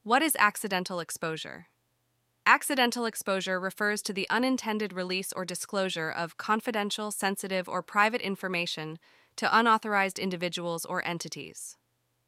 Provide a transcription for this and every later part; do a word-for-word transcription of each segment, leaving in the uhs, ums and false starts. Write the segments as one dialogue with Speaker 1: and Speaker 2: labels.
Speaker 1: What is accidental exposure? Accidental exposure refers to the unintended release or disclosure of confidential, sensitive, or private information to unauthorized individuals or entities.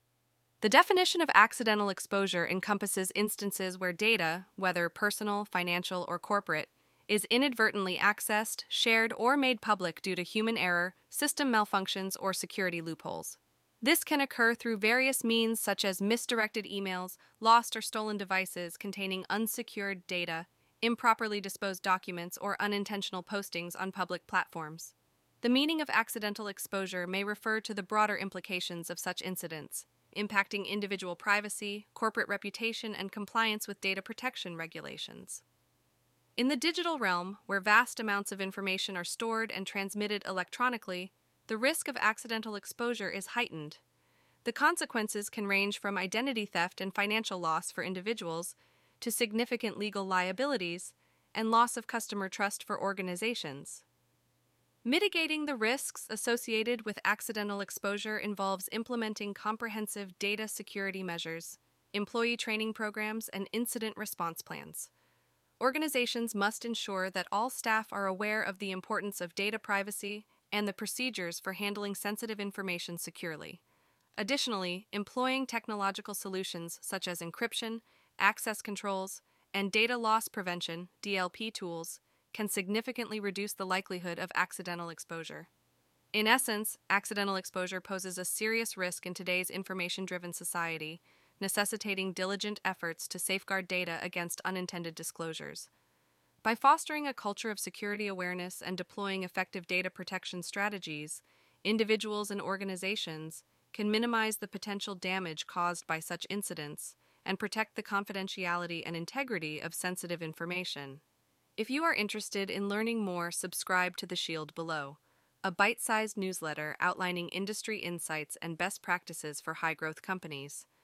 Speaker 1: The definition of accidental exposure encompasses instances where data, whether personal, financial, or corporate, is inadvertently accessed, shared, or made public due to human error, system malfunctions, or security loopholes. This can occur through various means such as misdirected emails, lost or stolen devices containing unsecured data, improperly disposed documents, or unintentional postings on public platforms. The meaning of accidental exposure may refer to the broader implications of such incidents, impacting individual privacy, corporate reputation, and compliance with data protection regulations. In the digital realm, where vast amounts of information are stored and transmitted electronically, the risk of accidental exposure is heightened. The consequences can range from identity theft and financial loss for individuals to significant legal liabilities and loss of customer trust for organizations. Mitigating the risks associated with accidental exposure involves implementing comprehensive data security measures, employee training programs, and incident response plans. Organizations must ensure that all staff are aware of the importance of data privacy and the procedures for handling sensitive information securely. Additionally, employing technological solutions such as encryption, access controls, and data loss prevention (D L P) tools can significantly reduce the likelihood of accidental exposure. In essence, accidental exposure poses a serious risk in today's information-driven society, necessitating diligent efforts to safeguard data against unintended disclosures. By fostering a culture of security awareness and deploying effective data protection strategies, individuals and organizations can minimize the potential damage caused by such incidents and protect the confidentiality and integrity of sensitive information. If you are interested in learning more, subscribe to The Shield below, a bite-sized newsletter outlining industry insights and best practices for high-growth companies.